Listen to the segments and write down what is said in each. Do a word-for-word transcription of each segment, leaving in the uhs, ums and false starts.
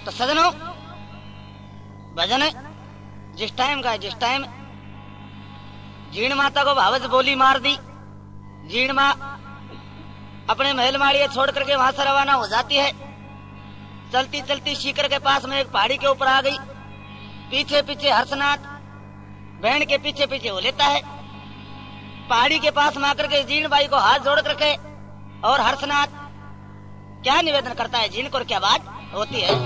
तो सजनों, भजन जिस टाइम का जिस टाइम जीण माता को भावज बोली मार दी, जीण माँ अपने महल माड़िया छोड़ करके वहां से रवाना हो जाती है। चलती चलती सीकर के पास में एक पहाड़ी के ऊपर आ गई। पीछे पीछे हर्षनाथ बहन के पीछे पीछे हो लेता है। पहाड़ी के पास में आकर के जीण बाई को हाथ जोड़ करके और हर्षनाथ क्या निवेदन करता है जीण को, क्या बात होती है।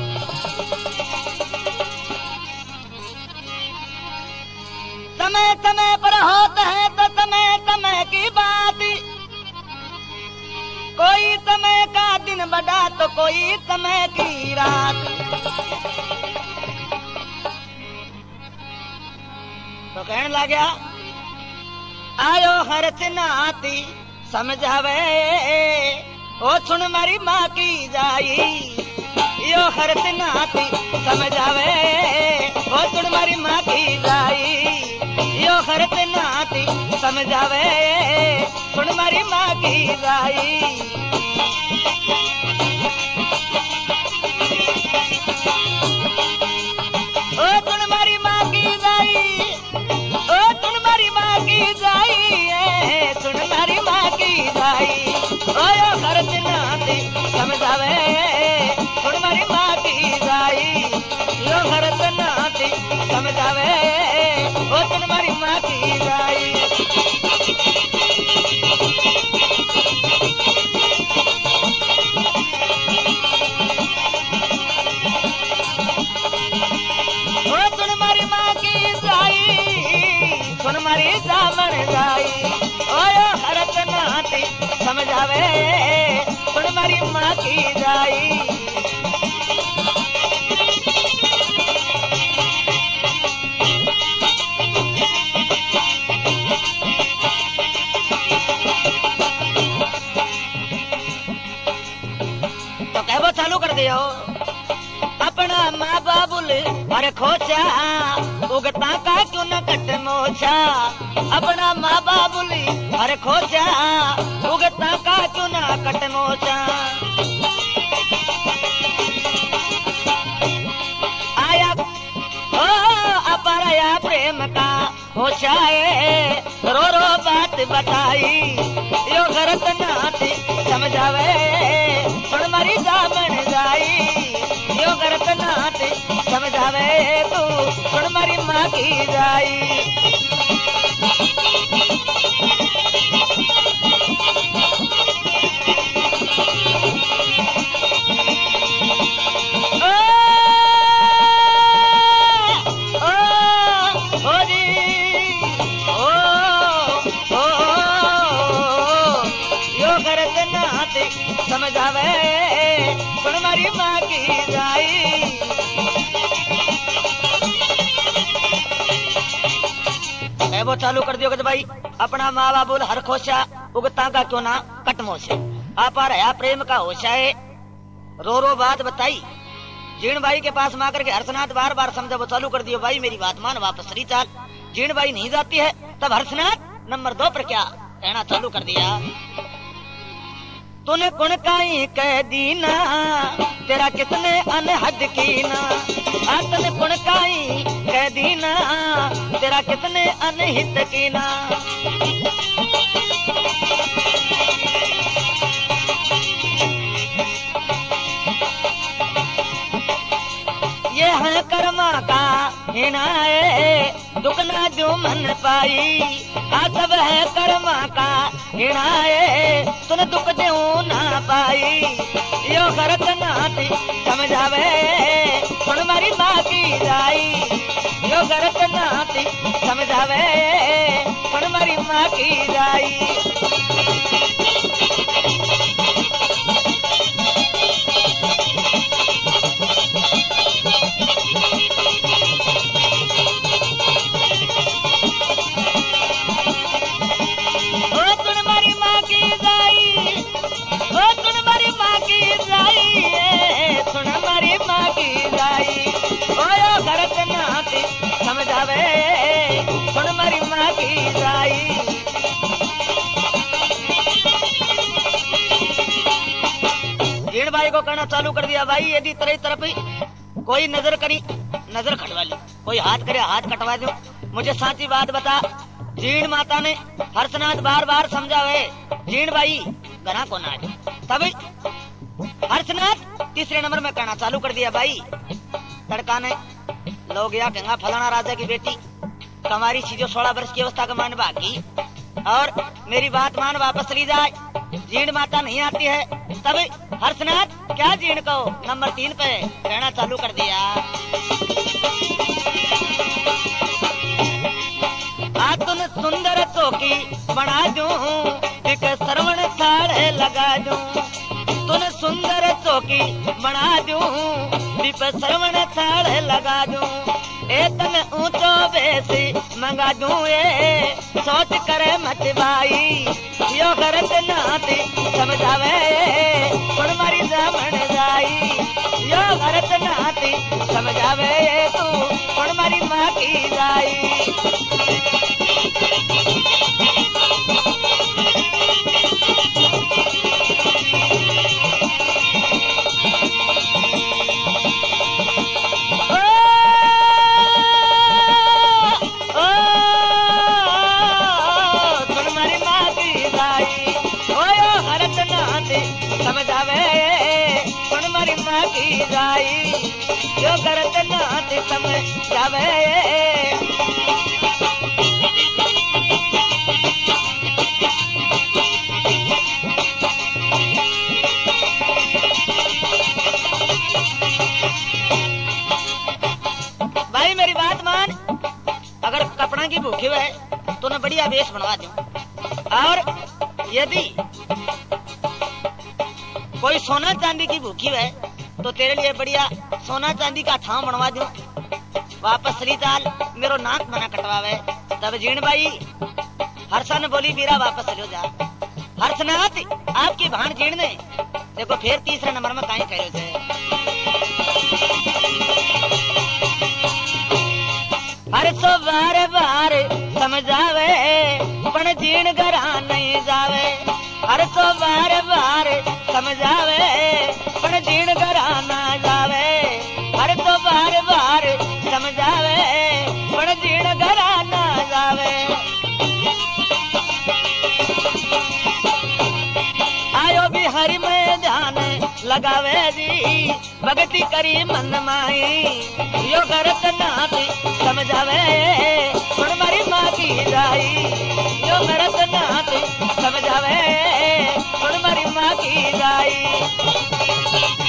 समय समय पर होता है तो समय समय की बात, कोई समय का दिन बड़ा तो कोई समय की रात। तो कहने लगा आयो हर्ष नाती समझावे, ओ सुन मारी माँ की जाई। यो हर्ष नाती समझावे, ओ सुन मारी माँ की जाई। यो हर्ष नाती समझावे, सुन मारी माँ की जाई। ओ सुन मारी माँ की जाई, ओ सुन मारी माँ की जाई, सुन मारी माँ की जाई। ओ यो हर्ष नाती समझावे, सुन मारी माँ की जाई। यो हर्ष नाती समझावे, ओ सुन मारी माँ की जाई। ओ सुन मारी माँ की जाई, सुन मारी जामन जाई। ओ यो हर्ष नाती समझावे, सुन मारी माँ की जाई। तो कहवो चालू कर दियो, अपना माँ बाबुल हर खोचा, उगता का क्यों न कट मोचा। अपना माँ बाबुल हर खोचा, उगता का क्यों न कट मोचा। आया ओ अपराया प्रेम का होचाए, रो रो बात बताई। यो गरत नाती समझावे, सुन मारी जामन जाई। यो गरत नाती समझावे, तू सुन मारी माँ की जाई। ओ, ओ, ओ जी, ओ, ओ, यो गरत नाती समझावे, सुन मारी माँ की जाई। वो चालू कर दियो भाई, अपना माँ बाबू हर खोशा, उगता का क्यों ना कटमो से। आपा रहा प्रेम का होशाए, रो रो बात बताई। जीण बाई के पास में आकर के हर्षनाथ बार बार समझा। वो चालू कर दियो भाई मेरी बात मान, वापस री चाल। जीण बाई नहीं जाती है, तब हर्षनाथ नंबर दो पर क्या कहना चालू कर दिया। तूने कुण काई कह दीना, तेरा किसने अनहद कीना। तूने कुण काई कह दीना, तेरा किसने अनहित कीना। ये है कर्मा का हिणाए, दुख ना जो मन पाई। आ सब है कर्मा का हिणाए, तुन दुख दे ना पाई। यो करत नाती समझावे, सुन मारी माँ की जाई। यो करत नाती समझावे, सुन मारी माँ की जाई। समझावे, सुन मारी माँ की जाई। जीण भाई को कहना चालू कर दिया, भाई यदि तेरी तरफ कोई नजर करी नजर कटवा ली, कोई हाथ करे हाथ कटवा दो। मुझे साची बात बता। जीण माता ने हर्षनाथ बार बार समझावे, जीण भाई घना को ना। तभी हर्षनाथ तीसरे नंबर में कहना चालू कर दिया, भाई लड़का ने लोग या कहेंगे फलाना राजा की बेटी तुम्हारी सीधो सोलह वर्ष की अवस्था का मान बाकी और मेरी बात मान वापस ली जाए। जीण माता नहीं आती है। तब हर्षनाथ क्या जीण को नंबर तीन पे कहना चालू कर दिया, आ तुन सुंदर चौकी बना दूं, एक श्रवण थाल लगा दूं। तुन सुंदर चौकी बना दूं, दीप श्रवण थाल लगा दूं। ए तन ऊंचो बेसी मंगा दूं, ए सोच करे मत भाई यो गरत नाती समझावे पण मारी जामण जाई। यो गरत नाती समझावे तू पण मारी माँ की जाई। समझावे पण मारी माँ की जाई, जो करत नाथ समझावे। भाई मेरी बात मान, अगर कपड़ा की भूखी है तो न बढ़िया वेश बनवा दूं, और यदि कोई सोना चांदी की भूखी है तो तेरे लिए बढ़िया सोना चांदी का थाम बनवा दूं। वापस ली चाल मेरो नाक मना कटवावे। तब जीण भाई हर्षन बोली, बीरा वापस चलो जा। हर्षनाथ आपकी भाण जीण ने देखो फिर तीसरे नंबर में कहीं कहो थे, हर्षो बार बार समझावे पण जीण घरा नहीं जावे। हर्षो बार बार समझावे पण जीण घरा ना जावे। हर्षो बार बार समझावे पण जीण घरा ना जावे। आयो भी हरि में ध्यान लगावे जी, भक्ति करी मन माई। यो गरत नाथ समझावे पण मारी माँ की जाई। यो गरत नाथ समझावे पण मारी माँ की जाई।